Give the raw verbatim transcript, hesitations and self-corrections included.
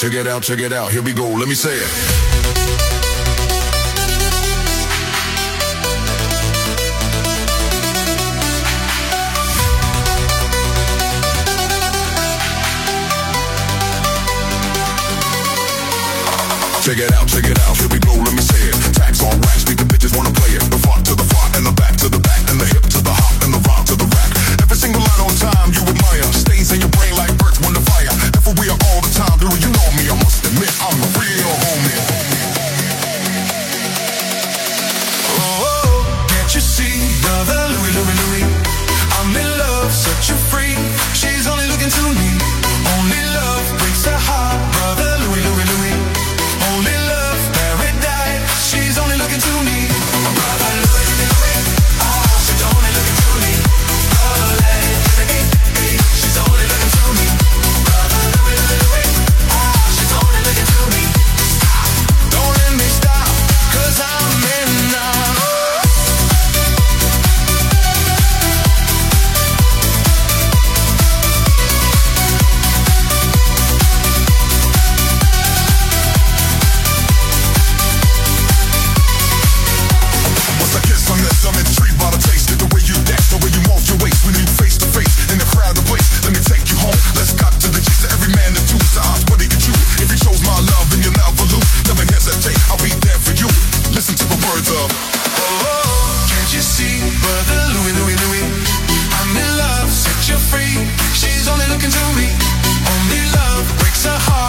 check it out, check it out. Here we go, let me say it. Check it out, check it out, here we go, let me say it. Tags on racks, make the bitches wanna play it. The front to the front, and the back to the back, and the hip to the hop, and the rhyme to the rap. Every single line on time you admire, stays in your brain like birds when the fire. And for real all the time, do you know me? I must admit, I'm a real homie. Oh, can't you see, brother Louie, Louie, Louie? I'm in love, such a freak. She's only looking to me. Only love breaks her heart, brother Louie, Louie, Louie. Only love, paradise. She's only looking to me. Brother Louie, Louie. Oh, she's only looking to me. Oh, lady, she's only looking to me. Brother Louie, Louie. Oh, she's only looking to me. Don't let me stop, 'cause I'm in love. I'm intrigued by the taste, the way you dance, the way you move your waist. When you face to face in the crowd of place, let me take you home. Let's cut to the chase. Every man that chooses to ask what he can choose. If he shows my love and you'll never lose, never hesitate, I'll be there for you. Listen to the words of Oh, can't you see, brother Louie, Louie, Louie? I'm in love, set you free. She's only looking to me. Only love breaks her heart.